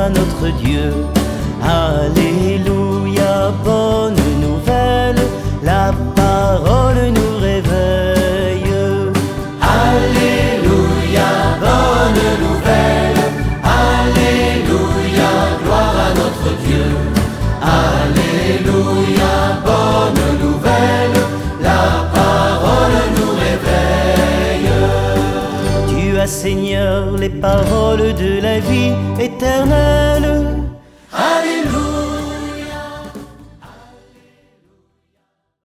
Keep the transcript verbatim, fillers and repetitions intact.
à notre Dieu. Alléluia, bonne nouvelle, la parole nous réveille. Alléluia, bonne nouvelle, Alléluia, gloire à notre Dieu. Alléluia, bonne nouvelle, la parole nous réveille. Tu as, Seigneur, les paroles de la vie éternelle. Alléluia.